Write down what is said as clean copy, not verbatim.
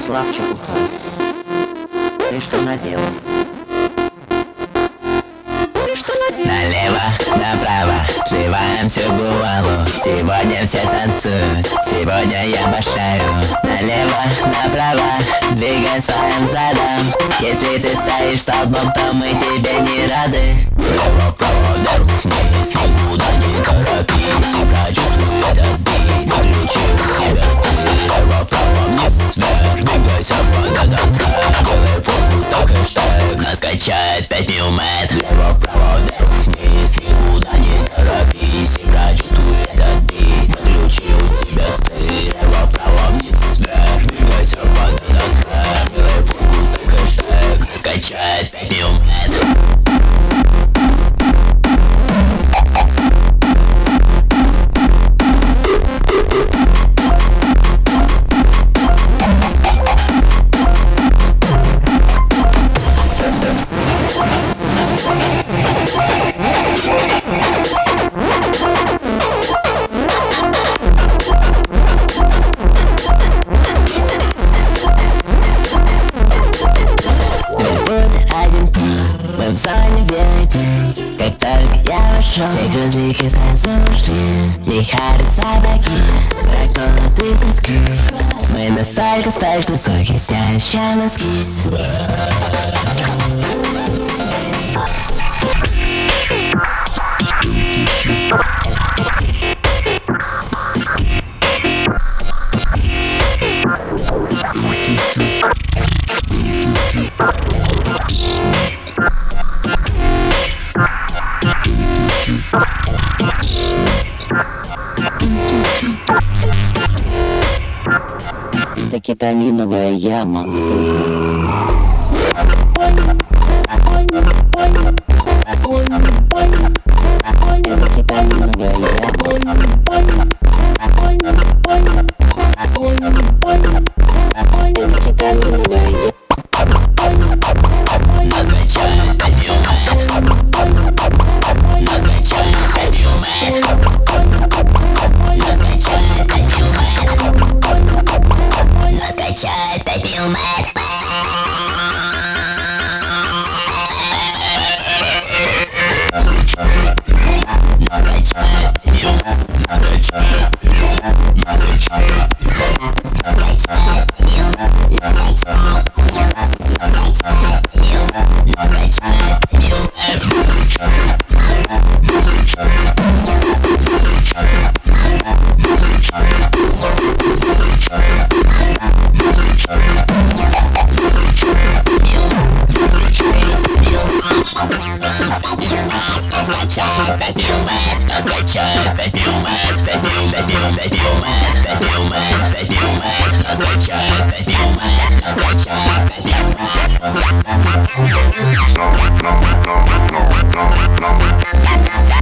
Ярослав Чепуха, ты что наделал? Ты что наделал? Налево, направо, сливаем всю гуалу. Сегодня все танцуют, сегодня я башаю. Налево, направо, двигай своим задом. Если ты стоишь столбом, то мы тебе не рады. Лево, вправо, вверх, вниз, никуда не торопись. И прочувствуй этот бит, включи в себя стиль. Лево, вправо, вниз, вверх, двигайся под этот трек. Делай фокус, так хэштег, нас качает 5 Newmet. Лево, вправо, вверх, вниз, никуда не торопись. И прочувствуй этот бит, включи у себя стиль. Лево, вправо, вниз, вверх, двигайся под этот трек. Делай фокус, так хэштег, нас качает 5 Newmet. Мы в зоне VIP. Как только я вошел, все грузлики сразу ушли. Лихары собаки, проколоты соски. Мы настолько спешно соки, сняли еще носки. Это кетаминовая яма, сука. Это кетаминовая яма. Это кетаминовая яма. No.